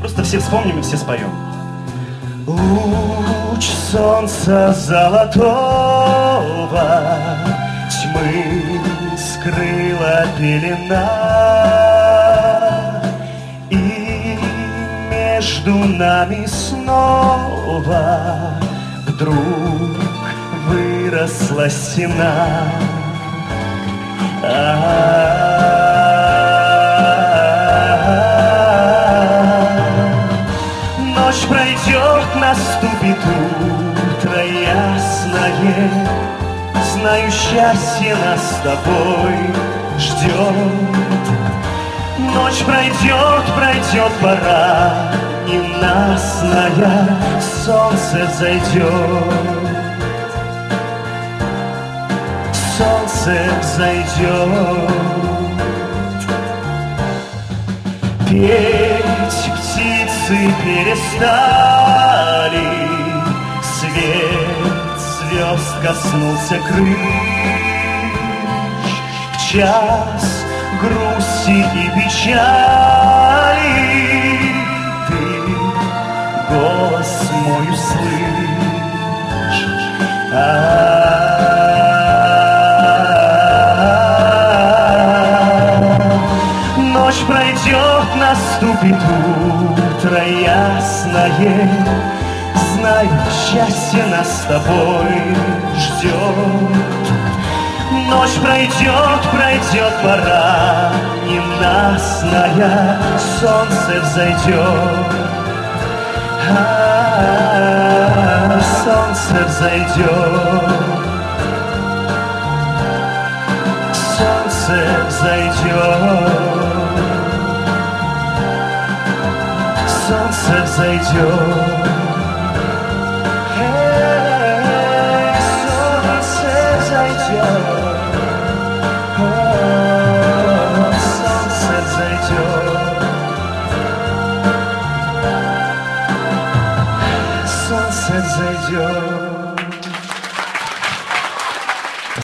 Просто все вспомним и все споем. Луч солнца золотого тьмы скрыла пелена, и между нами снова вдруг выросла стена. Ночь пройдет, наступит утро ясное, знаю, счастье нас с тобой ждет. Ночь пройдет, пройдет пора ненастная, солнце взойдет. Солнце взойдет. Петь птицы перестали, свет звезд коснулся крыш. В час грусти и печали ты голос мой услышишь. Ночь пройдет, наступит утро ясное, знаю, счастье нас с тобой ждет. Ночь пройдет, пройдет пора ненастная, солнце взойдет. Солнце взойдет. Солнце взойдет. Солнце взойдет. Солнце взойдет. Солнце взойдет. Солнце взойдет.